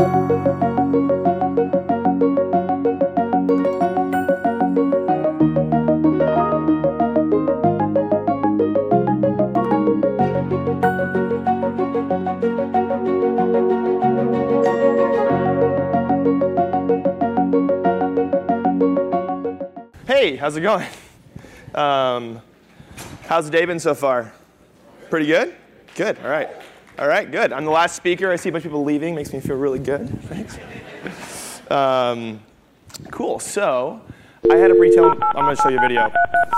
Hey, how's it going? How's the day been so far? Pretty good? Good, all right. All right, good. I'm the last speaker. I see a bunch of people leaving. Makes me feel really good. Thanks. Cool, so I had a retail, I'm going to show you a video.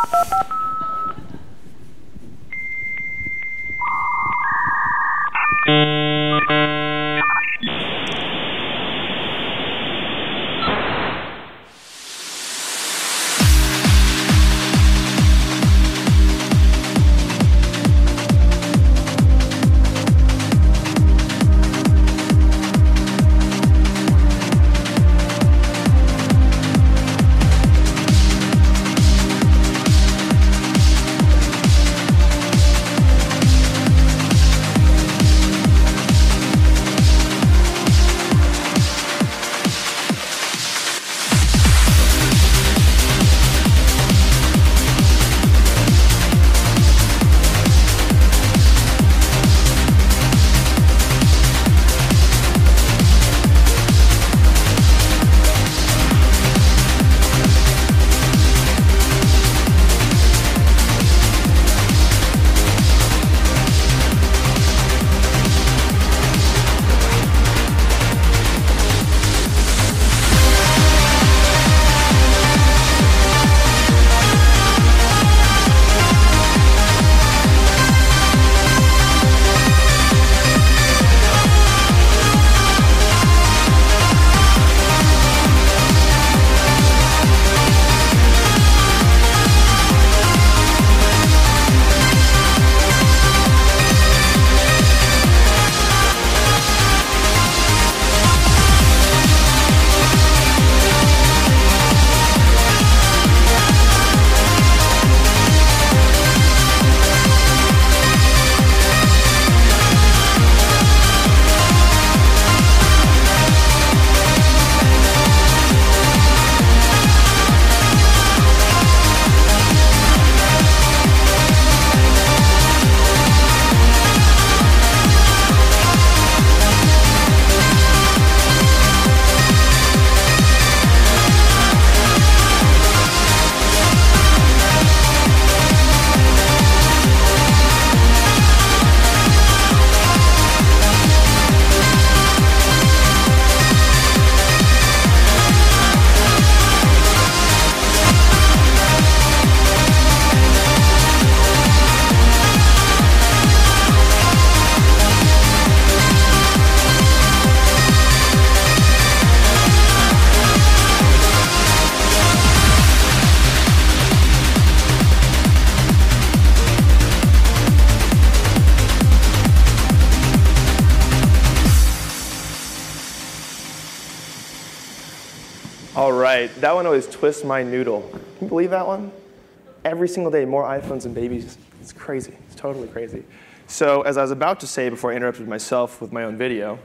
All right, that one always twists my noodle. Can you believe that one? Every single day, more iPhones and babies. It's crazy. It's totally crazy. So as I was about to say before I interrupted myself with my own video,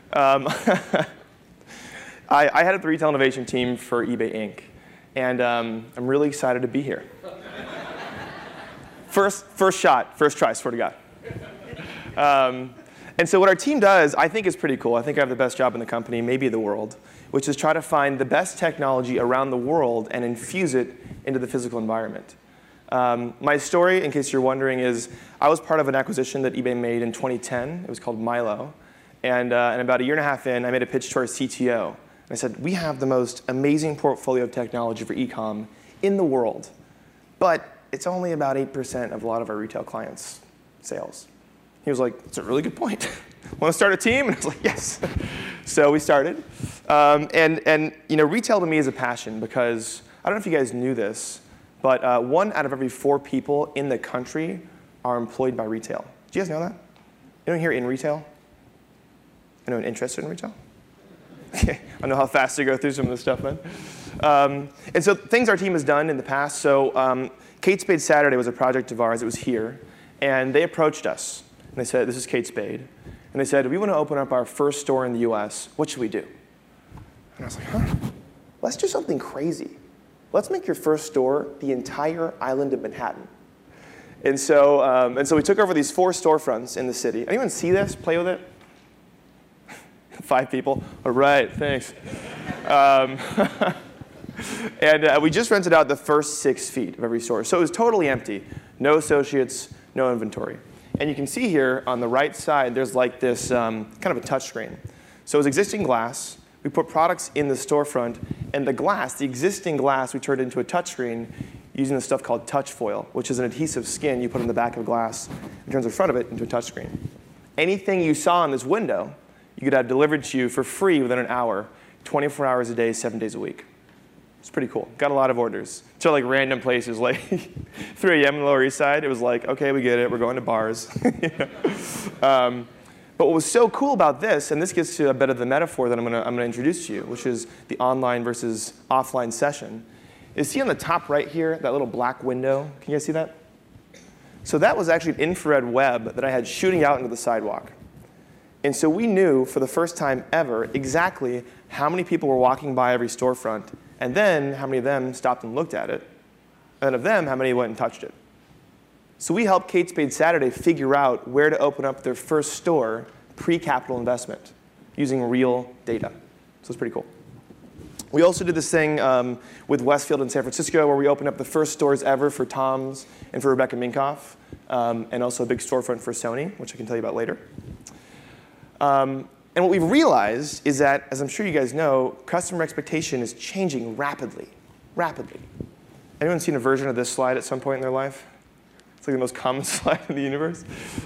I headed the retail innovation team for eBay Inc. And I'm really excited to be here. First shot, first try, swear to God. And so what our team does, I think, is pretty cool. I think I have the best job in the company, maybe the world, which is try to find the best technology around the world and infuse it into the physical environment. My story, in case you're wondering, is I was part of an acquisition that eBay made in 2010. It was called Milo. And about a year and a half in, I made a pitch to our CTO. And I said, we have the most amazing portfolio of technology for e-com in the world. But it's only about 8% of a lot of our retail clients' sales. He was like, that's a really good point. Want to start a team? And I was like, yes. So we started. And you know, retail to me is a passion because, I don't know if you guys knew this, but 1 out of every 4 people in the country are employed by retail. Do you guys know that? Anyone here in retail? Anyone interested in retail? Okay, I know how fast to go through some of this stuff then. And so things our team has done in the past. So Kate Spade Saturday was a project of ours. It was here. And they approached us. And they said, this is Kate Spade. And they said, we want to open up our first store in the US. What should we do? And I was like, let's do something crazy. Let's make your first store the entire island of Manhattan. And so we took over these 4 storefronts in the city. Anyone see this? Play with it? 5 people. All right, thanks. And we just rented out the first 6 feet of every store. So it was totally empty. No associates, no inventory. And you can see here on the right side, there's like this kind of a touch screen. So it was existing glass. We put products in the storefront. And the glass, the existing glass, we turned into a touch screen using this stuff called touch foil, which is an adhesive skin you put on the back of glass and turns the front of it into a touch screen. Anything you saw in this window, you could have delivered to you for free within an hour, 24 hours a day, 7 days a week. It's pretty cool. Got a lot of orders. To like random places, like 3 a.m. on the Lower East Side. It was like, OK, we get it. We're going to bars. But what was so cool about this, and this gets to a bit of the metaphor that I'm going to introduce to you, which is the online versus offline session, is see on the top right here, that little black window? Can you guys see that? So that was actually an infrared web that I had shooting out into the sidewalk. And so we knew for the first time ever exactly how many people were walking by every storefront, and then how many of them stopped and looked at it, and of them, how many went and touched it. So we helped Kate Spade Saturday figure out where to open up their first store pre-capital investment using real data. So it's pretty cool. We also did this thing with Westfield in San Francisco where we opened up the first stores ever for Tom's and for Rebecca Minkoff, and also a big storefront for Sony, which I can tell you about later. And what we've realized is that, as I'm sure you guys know, customer expectation is changing rapidly, rapidly. Anyone seen a version of this slide at some point in their life? It's like the most common slide in the universe.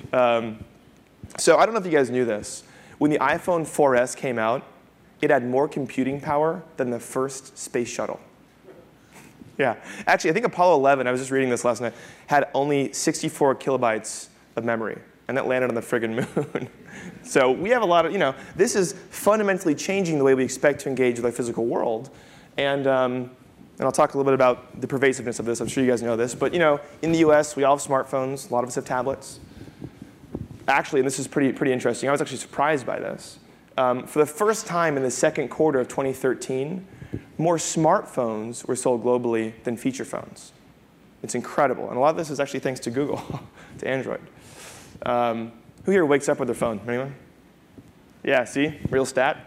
So I don't know if you guys knew this. When the iPhone 4S came out, it had more computing power than the first space shuttle. Yeah. Actually, I think Apollo 11, I was just reading this last night, had only 64 kilobytes of memory. And that landed on the friggin' moon. So we have a lot of, this is fundamentally changing the way we expect to engage with our physical world. And I'll talk a little bit about the pervasiveness of this. I'm sure you guys know this. But in the US, we all have smartphones. A lot of us have tablets. Actually, and this is pretty interesting, I was actually surprised by this. For the first time in the second quarter of 2013, more smartphones were sold globally than feature phones. It's incredible. And a lot of this is actually thanks to Google, to Android. Who here wakes up with their phone? Anyone? Yeah, see? Real stat.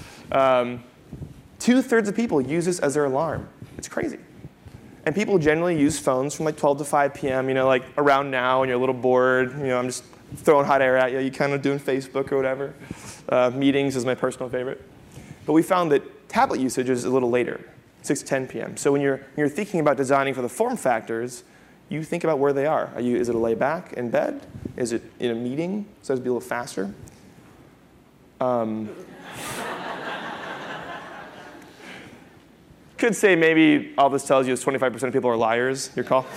2/3 of people use this as their alarm. It's crazy. And people generally use phones from like 12 to 5 p.m., like around now, and you're a little bored. I'm just throwing hot air at you. You're kind of doing Facebook or whatever. Meetings is my personal favorite. But we found that tablet usage is a little later, 6 to 10 p.m. So when you're thinking about designing for the form factors, you think about where they are. Is it a lay back in bed? Is it in a meeting? So it's be a little faster. Could say maybe all this tells you is 25% of people are liars. Your call.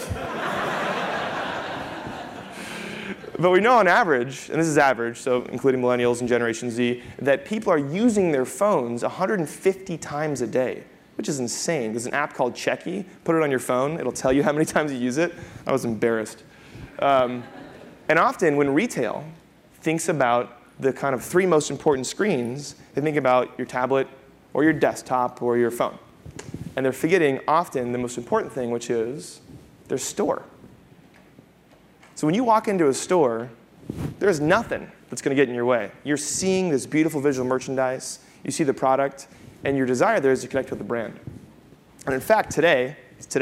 But we know on average, and this is average, so including millennials and Generation Z, that people are using their phones 150 times a day, which is insane. There's an app called Checky. Put it on your phone. It'll tell you how many times you use it. I was embarrassed. And often when retail thinks about the kind of 3 most important screens, they think about your tablet or your desktop or your phone. And they're forgetting often the most important thing, which is their store. So when you walk into a store, there's nothing that's going to get in your way. You're seeing this beautiful visual merchandise. You see the product. And your desire there is to connect with the brand. And in fact, today,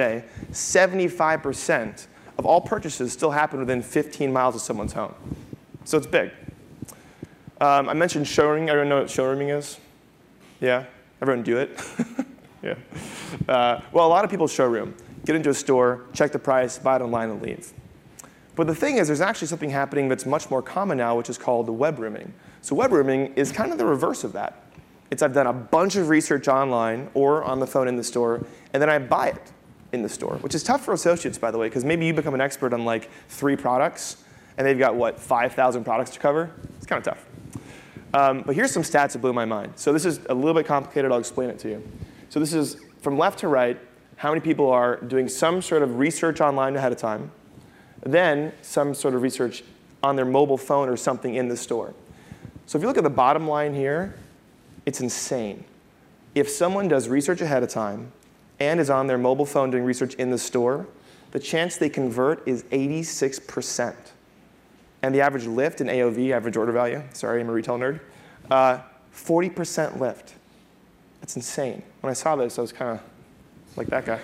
75% of all purchases still happen within 15 miles of someone's home. So it's big. I mentioned showrooming. Everyone know what showrooming is? Yeah? Everyone do it? Yeah. Well, a lot of people showroom. Get into a store, check the price, buy it online, and leave. But the thing is, there's actually something happening that's much more common now, which is called the web rooming. So web rooming is kind of the reverse of that. I've done a bunch of research online or on the phone in the store, and then I buy it in the store, which is tough for associates, by the way, because maybe you become an expert on like 3 products, and they've got, 5,000 products to cover? It's kind of tough. But here's some stats that blew my mind. So this is a little bit complicated. I'll explain it to you. So this is from left to right, how many people are doing some sort of research online ahead of time, then some sort of research on their mobile phone or something in the store. So if you look at the bottom line here, it's insane. If someone does research ahead of time and is on their mobile phone doing research in the store, the chance they convert is 86%. And the average lift in AOV, average order value, sorry, I'm a retail nerd, 40% lift. That's insane. When I saw this, I was kind of like that guy.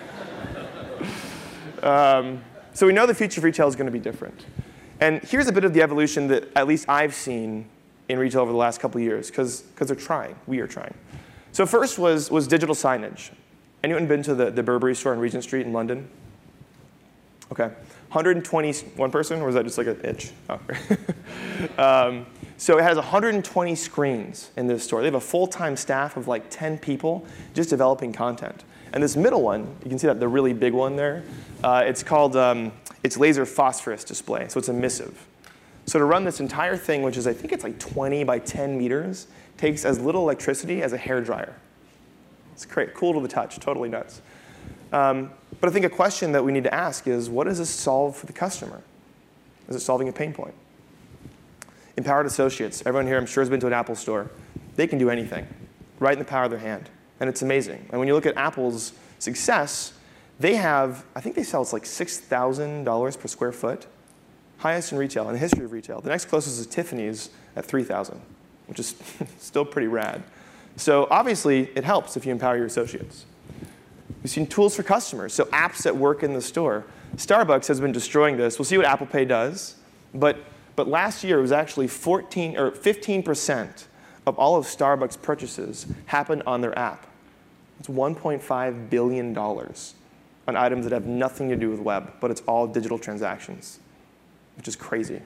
So we know the future of retail is going to be different. And here's a bit of the evolution that at least I've seen in retail over the last couple of years, because they're trying. We are trying. So first was digital signage. Anyone been to the Burberry store on Regent Street in London? OK. 121 person, or was that just like an itch? Oh. So it has 120 screens in this store. They have a full-time staff of like 10 people just developing content. And this middle one, you can see that the really big one there, it's called it's laser phosphorus display, so it's emissive. So to run this entire thing, which is I think it's like 20 by 10 meters, takes as little electricity as a hairdryer. It's great, cool to the touch, totally nuts. But I think a question that we need to ask is, what does this solve for the customer? Is it solving a pain point? Empowered associates. Everyone here, I'm sure, has been to an Apple store. They can do anything, right in the power of their hand. And it's amazing. And when you look at Apple's success, they have, I think they sell, it's like $6,000 per square foot. Highest in retail, in the history of retail. The next closest is Tiffany's at $3,000, which is still pretty rad. So obviously, it helps if you empower your associates. We've seen tools for customers, so apps that work in the store. Starbucks has been destroying this. We'll see what Apple Pay does. But last year, it was actually 15% of all of Starbucks purchases happened on their app. It's $1.5 billion on items that have nothing to do with web, but it's all digital transactions, which is crazy.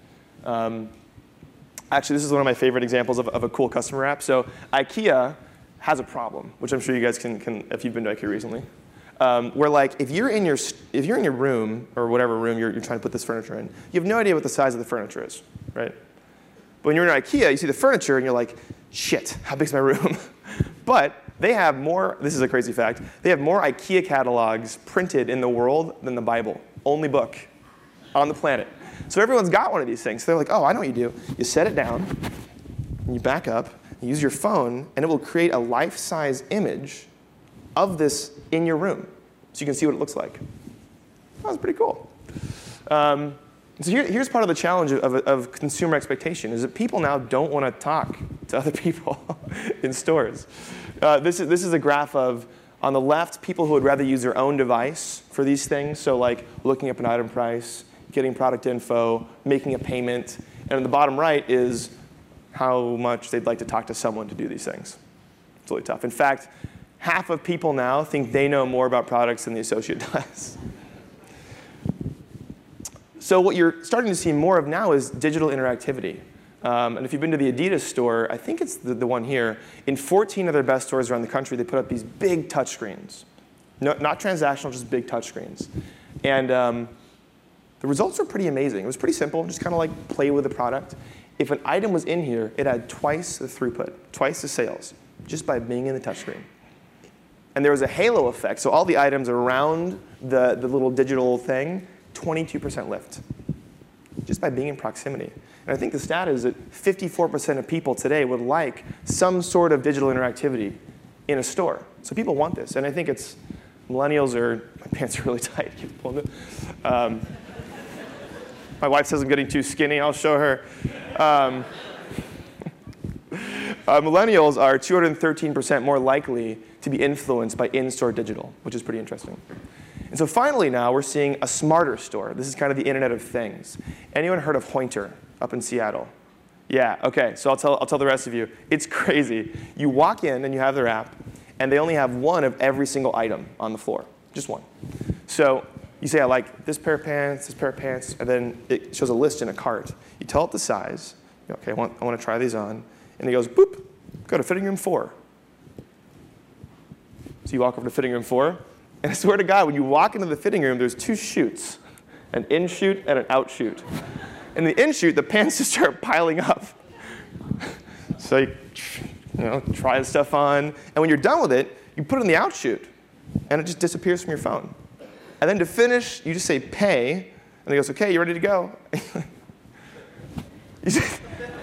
Actually, this is one of my favorite examples of a cool customer app. So IKEA has a problem, which I'm sure you guys can if you've been to IKEA recently, where like if you're in your room or whatever room you're trying to put this furniture in, you have no idea what the size of the furniture is, right? But when you're in IKEA, you see the furniture and you're like, shit, how big's my room? But they have more, this is a crazy fact, they have more IKEA catalogs printed in the world than the Bible. Only book on the planet. So everyone's got one of these things. So they're like, oh, I know what you do. You set it down, and you back up, you use your phone, and it will create a life-size image of this in your room. So you can see what it looks like. That was pretty cool. So here's part of the challenge of consumer expectation, is that people now don't want to talk to other people in stores. This is a graph of, on the left, people who would rather use their own device for these things, so like looking up an item price, getting product info, making a payment. And on the bottom right is how much they'd like to talk to someone to do these things. It's really tough. In fact, half of people now think they know more about products than the associate does. So what you're starting to see more of now is digital interactivity. And if you've been to the Adidas store, I think it's the one here, in 14 of their best stores around the country, they put up these big touchscreens. No, not transactional, just big touchscreens. And the results are pretty amazing. It was pretty simple, just kind of like play with the product. If an item was in here, it had twice the throughput, twice the sales, just by being in the touchscreen. And there was a halo effect, so all the items around the little digital thing, 22% lift, just by being in proximity. And I think the stat is that 54% of people today would like some sort of digital interactivity in a store. So people want this, and I think it's millennials are, my pants are really tight, keep pulling it. My wife says I'm getting too skinny, I'll show her. Millennials are 213% more likely to be influenced by in-store digital, which is pretty interesting. And so finally now, we're seeing a smarter store. This is kind of the Internet of Things. Anyone heard of Hointer up in Seattle? Yeah, OK, so I'll tell the rest of you. It's crazy. You walk in and you have their app, and they only have one of every single item on the floor, just one. So you say, I like this pair of pants, and then it shows a list in a cart. You tell it the size. OK, I want to try these on. And it goes, boop, go to fitting room 4. So you walk over to fitting room 4. And I swear to God, when you walk into the fitting room, there's 2 chutes, an in chute and an out chute. In the in chute, the pants just start piling up. So you try the stuff on. And when you're done with it, you put it in the out chute. And it just disappears from your phone. And then to finish, you just say pay. And it goes, OK, you ready to go?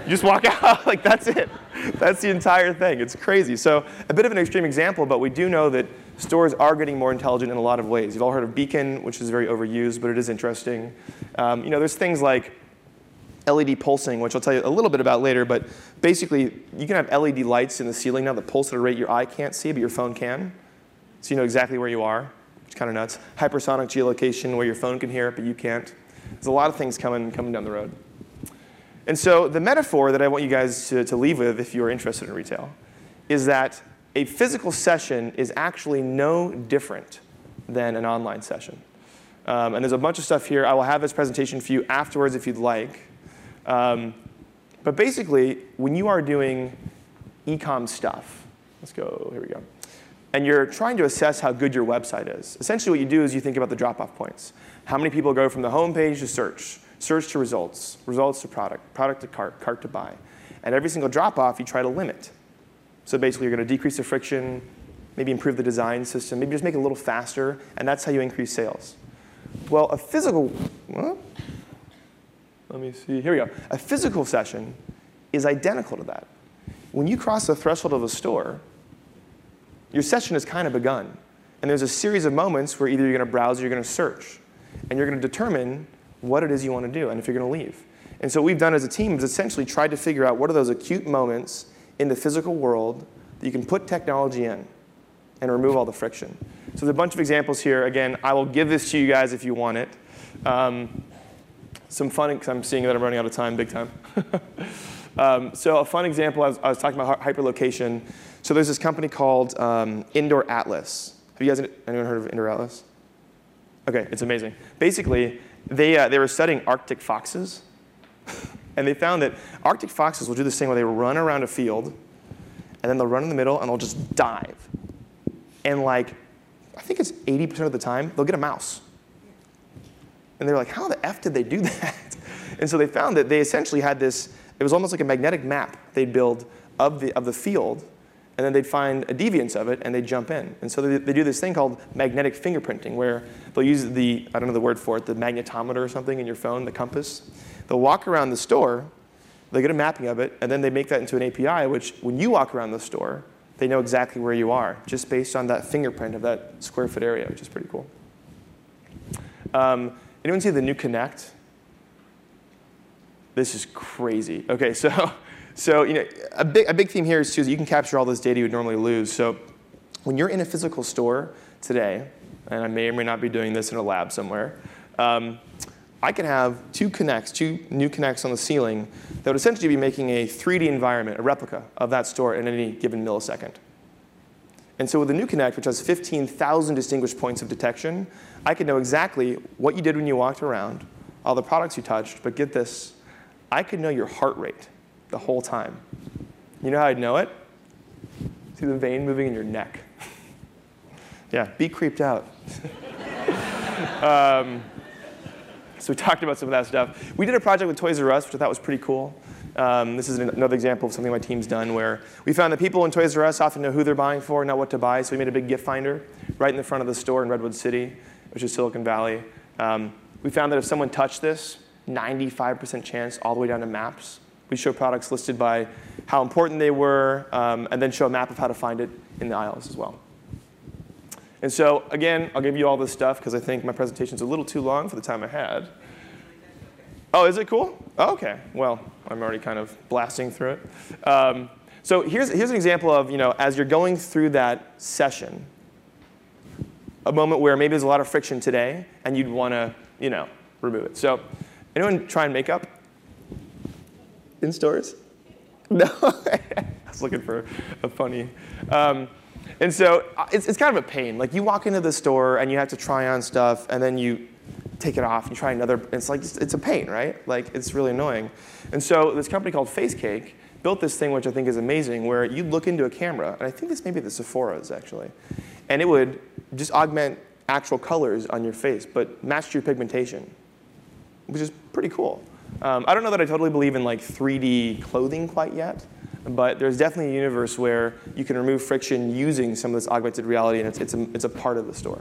You just walk out, like that's it. That's the entire thing. It's crazy. So a bit of an extreme example, but we do know that stores are getting more intelligent in a lot of ways. You've all heard of Beacon, which is very overused, but it is interesting. There's things like LED pulsing, which I'll tell you a little bit about later, but basically you can have LED lights in the ceiling now that pulse at a rate your eye can't see, but your phone can. So you know exactly where you are, which is kind of nuts. Hypersonic geolocation, where your phone can hear it, but you can't. There's a lot of things coming down the road. And so the metaphor that I want you guys to leave with, if you're interested in retail, is that a physical session is actually no different than an online session. And there's a bunch of stuff here. I will have this presentation for you afterwards if you'd like. But basically, when you are doing e-com stuff, let's go, here we go, and you're trying to assess how good your website is, essentially what you do is you think about the drop-off points. How many people go from the home page to search, search to results, results to product, product to cart, cart to buy. And every single drop-off you try to limit. So basically you're going to decrease the friction, maybe improve the design system, maybe just make it a little faster, and that's how you increase sales. Well, a physical, let me see, here we go. A physical session is identical to that. When you cross the threshold of a store, your session has kind of begun. And there's a series of moments where either you're going to browse or you're going to search. And you're going to determine what it is you want to do and if you're going to leave. And so what we've done as a team is essentially tried to figure out what are those acute moments in the physical world that you can put technology in and remove all the friction. So there's a bunch of examples here. Again, I will give this to you guys if you want it. Some fun, because I'm seeing that I'm running out of time big time. So a fun example, I was talking about hyperlocation. So there's this company called Indoor Atlas. Have you guys, anyone heard of Indoor Atlas? OK, it's amazing. Basically, they were studying Arctic foxes. And they found that Arctic foxes will do this thing where they run around a field, and then they'll run in the middle, and they'll just dive. And like, I think it's 80% of the time, they'll get a mouse. And they're like, how the F did they do that? And so they found that they essentially had this, it was almost like a magnetic map they'd build of the field, and then they'd find a deviance of it, and they'd jump in. And so they do this thing called magnetic fingerprinting, where they'll use the, I don't know the word for it, the magnetometer or something in your phone, the compass. They'll walk around the store, they get a mapping of it, and then they make that into an API, which when you walk around the store, they know exactly where you are, just based on that fingerprint of that square foot area, which is pretty cool. Anyone see the new Kinect? This is crazy. OK, so a big theme here is too, is you can capture all this data you would normally lose. So when you're in a physical store today, and I may or may not be doing this in a lab somewhere, I can have two new Kinects on the ceiling that would essentially be making a 3D environment, a replica of that store in any given millisecond. And so with the new Kinect, which has 15,000 distinguished points of detection, I could know exactly what you did when you walked around, all the products you touched, but get this, I could know your heart rate the whole time. You know how I'd know it? See the vein moving in your neck. Yeah, be creeped out. So we talked about some of that stuff. We did a project with Toys R Us, which I thought was pretty cool. This is another example of something my team's done where we found that people in Toys R Us often know who they're buying for, not what to buy. So we made a big gift finder right in the front of the store in Redwood City, which is Silicon Valley. We found that if someone touched this, 95% chance all the way down to maps. We show products listed by how important they were, and then show a map of how to find it in the aisles as well. And so again, I'll give you all this stuff because I think my presentation's a little too long for the time I had. Oh, is it cool? Oh, OK. Well, I'm already kind of blasting through it. So here's an example of, as you're going through that session, a moment where maybe there's a lot of friction today, and you'd want to, remove it. So anyone try and makeup in stores? No? I was looking for a funny. And so it's kind of a pain. Like you walk into the store and you have to try on stuff, and then you take it off and try another. It's like it's a pain, right? Like it's really annoying. And so this company called FaceCake built this thing, which I think is amazing, where you look into a camera, and I think this may be the Sephora's actually, and it would just augment actual colors on your face, but match your pigmentation, which is pretty cool. I don't know that I totally believe in like 3D clothing quite yet. But there's definitely a universe where you can remove friction using some of this augmented reality, and it's a part of the store.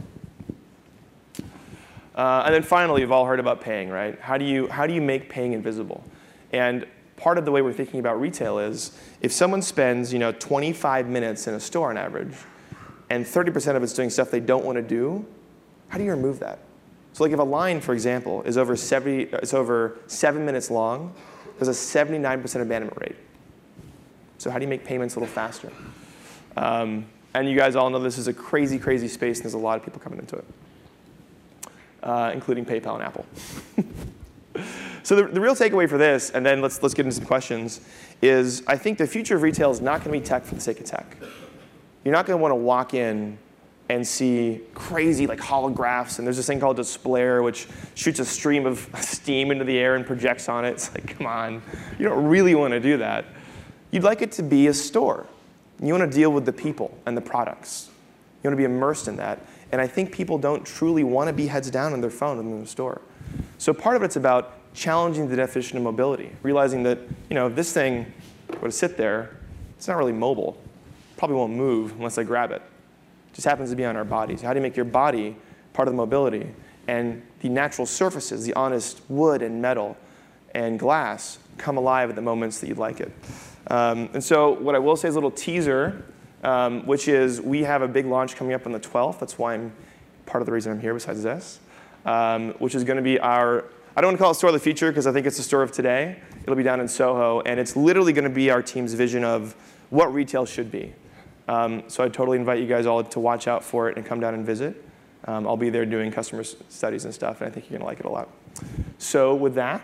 And then finally, you've all heard about paying, right? How do you make paying invisible? And part of the way we're thinking about retail is if someone spends 25 minutes in a store on average, and 30% of it's doing stuff they don't want to do, how do you remove that? So like if a line, for example, is over 7 minutes long, there's a 79% abandonment rate. So how do you make payments a little faster? And you guys all know this is a crazy, crazy space, and there's a lot of people coming into it, including PayPal and Apple. So the real takeaway for this, and then let's get into some questions, is I think the future of retail is not going to be tech for the sake of tech. You're not going to want to walk in and see crazy like holographs, and there's this thing called Displayer, which shoots a stream of steam into the air and projects on it. It's like, come on, you don't really want to do that. You'd like it to be a store. You want to deal with the people and the products. You want to be immersed in that. And I think people don't truly want to be heads down on their phone in the store. So part of it's about challenging the definition of mobility, realizing that if this thing were to sit there, it's not really mobile. Probably won't move unless I grab it. It just happens to be on our bodies. How do you make your body part of the mobility? And the natural surfaces, the honest wood and metal and glass, come alive at the moments that you'd like it. And so what I will say is a little teaser, which is we have a big launch coming up on the 12th. That's why I'm part of the reason I'm here besides this, which is going to be our, I don't want to call it store of the future because I think it's the store of today. It'll be down in Soho, and it's literally going to be our team's vision of what retail should be. So I totally invite you guys all to watch out for it and come down and visit. I'll be there doing customer studies and stuff, and I think you're going to like it a lot. So with that,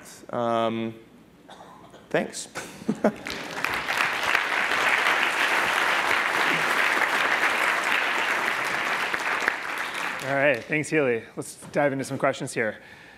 thanks. All right, thanks, Healy. Let's dive into some questions here.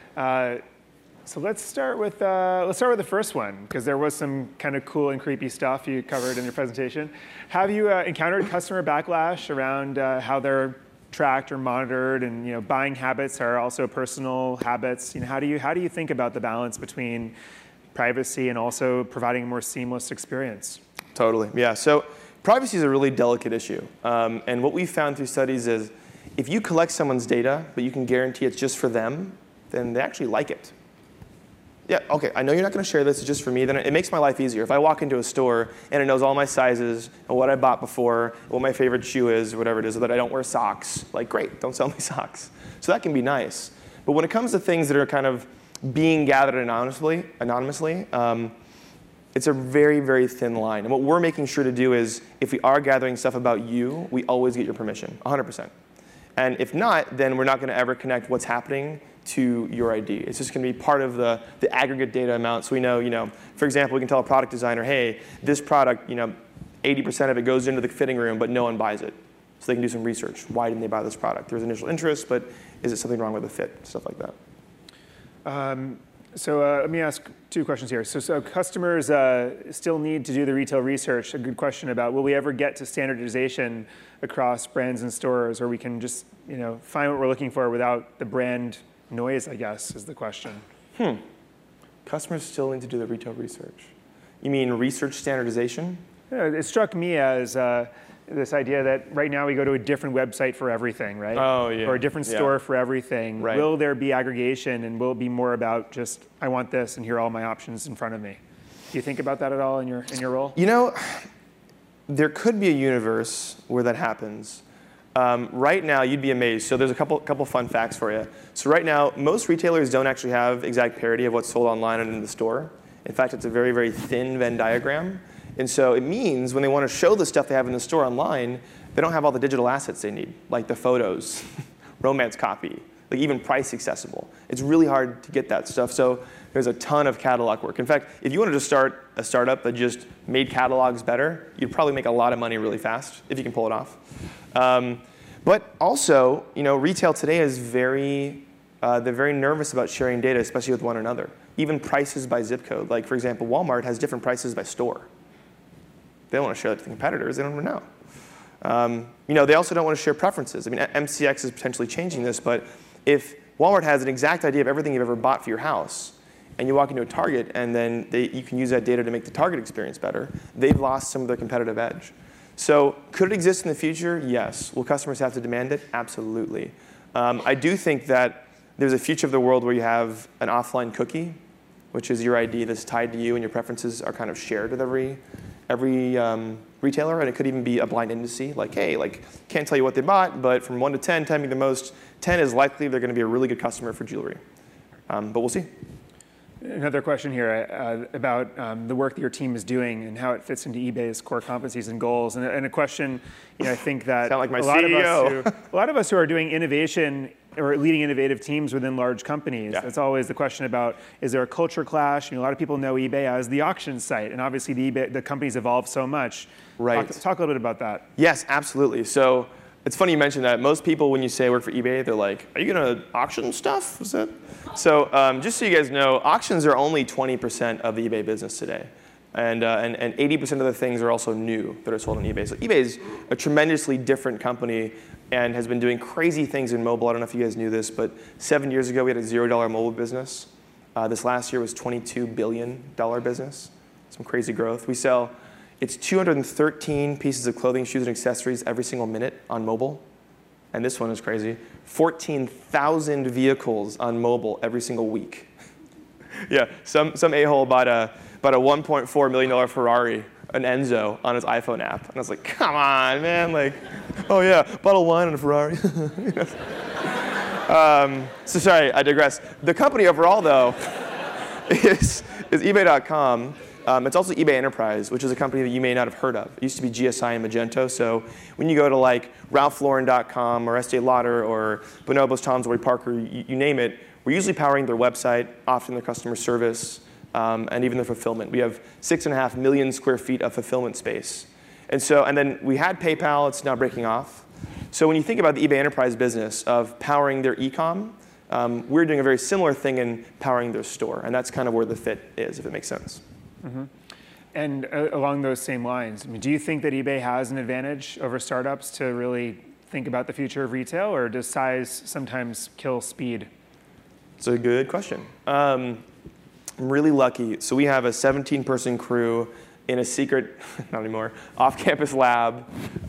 So let's start with the first one, because there was some kind of cool and creepy stuff you covered in your presentation. Have you encountered customer backlash around how they're tracked or monitored, and buying habits are also personal habits? How do you think about the balance between privacy and also providing a more seamless experience? Totally, yeah. So privacy is a really delicate issue, and what we've found through studies is if you collect someone's data, but you can guarantee it's just for them, then they actually like it. Yeah, OK, I know you're not going to share this, it's just for me. Then it makes my life easier. If I walk into a store and it knows all my sizes and what I bought before, what my favorite shoe is, or whatever it is, so that I don't wear socks, like, great, don't sell me socks. So that can be nice. But when it comes to things that are kind of being gathered anonymously, it's a very, very thin line. And what we're making sure to do is, if we are gathering stuff about you, we always get your permission, 100%. And if not, then we're not going to ever connect what's happening to your ID. It's just going to be part of the aggregate data amount. So we know, for example, we can tell a product designer, hey, this product, 80% of it goes into the fitting room, but no one buys it. So they can do some research. Why didn't they buy this product? There was initial interest, but is it something wrong with the fit? Stuff like that. Let me ask two questions here. So customers still need to do the retail research. A good question about, will we ever get to standardization across brands and stores, or we can just find what we're looking for without the brand noise, I guess, is the question. Customers still need to do the retail research. You mean research standardization? Yeah, it struck me as this idea that right now we go to a different website for everything, right? Oh, yeah. Or a different store for everything. Right. Will there be aggregation, and will it be more about just, I want this, and here are all my options in front of me? Do you think about that at all in your role? There could be a universe where that happens. Right now, you'd be amazed. So there's a couple fun facts for you. So right now, most retailers don't actually have exact parity of what's sold online and in the store. In fact, it's a very, very thin Venn diagram. And so it means when they want to show the stuff they have in the store online, they don't have all the digital assets they need, like the photos, romance copy, like even price accessible. It's really hard to get that stuff. So there's a ton of catalog work. In fact, if you wanted to start a startup that just made catalogs better, you'd probably make a lot of money really fast, if you can pull it off. But also, retail today is they're very nervous about sharing data, especially with one another. Even prices by zip code. Like, for example, Walmart has different prices by store. They don't want to share that to the competitors. They don't even know. They also don't want to share preferences. I mean, MCX is potentially changing this, but if Walmart has an exact idea of everything you've ever bought for your house, and you walk into a Target, and then you can use that data to make the Target experience better, they've lost some of their competitive edge. So could it exist in the future? Yes. Will customers have to demand it? Absolutely. I do think that there's a future of the world where you have an offline cookie, which is your ID that's tied to you and your preferences are kind of shared with every retailer. And it could even be a blind indice, like, hey, like, can't tell you what they bought, but from 1 to 10, 10 being the most, 10 is likely they're going to be a really good customer for jewelry. But we'll see. Another question here about the work that your team is doing and how it fits into eBay's core competencies and goals. And a question, I think that Sound like my a lot of us who are doing innovation or leading innovative teams within large companies, that's always the question about, is there a culture clash? A lot of people know eBay as the auction site, and obviously the company's evolved so much. Right. Talk a little bit about that. Yes, absolutely. So it's funny you mentioned that. Most people, when you say work for eBay, they're like, are you going to auction stuff? Is that? So just so you guys know, auctions are only 20% of the eBay business today. And 80% of the things are also new that are sold on eBay. So eBay is a tremendously different company and has been doing crazy things in mobile. I don't know if you guys knew this, but 7 years ago, we had a $0 mobile business. This last year was $22 billion business. Some crazy growth. It's 213 pieces of clothing, shoes, and accessories every single minute on mobile. And this one is crazy. 14,000 vehicles on mobile every single week. Yeah, some a-hole bought a $1.4 million Ferrari, an Enzo, on his iPhone app. And I was like, come on, man. Like, oh yeah, bottle of wine and a Ferrari. So sorry, I digress. The company overall, though, is eBay.com. It's also eBay Enterprise, which is a company that you may not have heard of. It used to be GSI and Magento. So when you go to like RalphLauren.com or Estee Lauder or Bonobos, Tom's, Warby Parker, you name it, we're usually powering their website, often their customer service, and even their fulfillment. We have 6.5 million square feet of fulfillment space. And then we had PayPal. It's now breaking off. So when you think about the eBay Enterprise business of powering their e-com, we're doing a very similar thing in powering their store. And that's kind of where the fit is, if it makes sense. Mm-hmm. And along those same lines, do you think that eBay has an advantage over startups to really think about the future of retail, or does size sometimes kill speed? It's a good question. I'm really lucky. So we have a 17-person crew in a secret, not anymore, off-campus lab,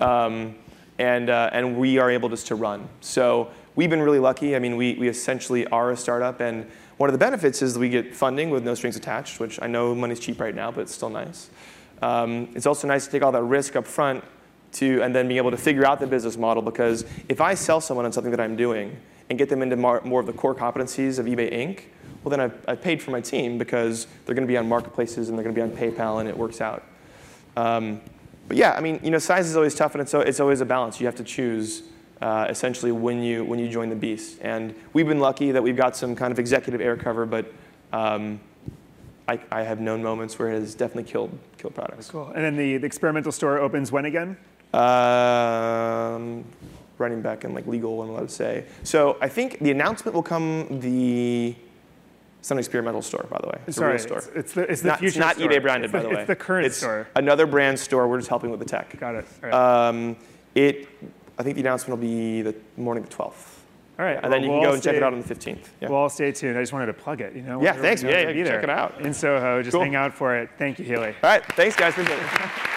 and we are able just to run. So we've been really lucky. I mean, we essentially are a startup, and one of the benefits is that we get funding with no strings attached, which I know money's cheap right now, but it's still nice. It's also nice to take all that risk up front and then be able to figure out the business model, because if I sell someone on something that I'm doing and get them into more of the core competencies of eBay Inc., well, then I've paid for my team because they're going to be on marketplaces and they're going to be on PayPal, and it works out. But yeah, I mean, size is always tough, and it's always a balance. You have to choose essentially when you join the beast. And we've been lucky that we've got some kind of executive air cover, but I have known moments where it has definitely killed products. Cool. And then the experimental store opens when again? Running back in like legal, what I'm allowed to say. So I think the announcement will come It's not an experimental store, by the way. It's a real store. It's the future store. It's not eBay branded, by the way. It's the current store. It's another brand store. We're just helping with the tech. Got it. All right. I think the announcement will be the morning of the 12th. All right. And then you can go and check it out on the 15th. Yeah. We'll all stay tuned. I just wanted to plug it. Yeah, thanks. Yeah, check it out. In Soho, just hang out for it. Thank you, Healy. All right. Thanks, guys. Appreciate it.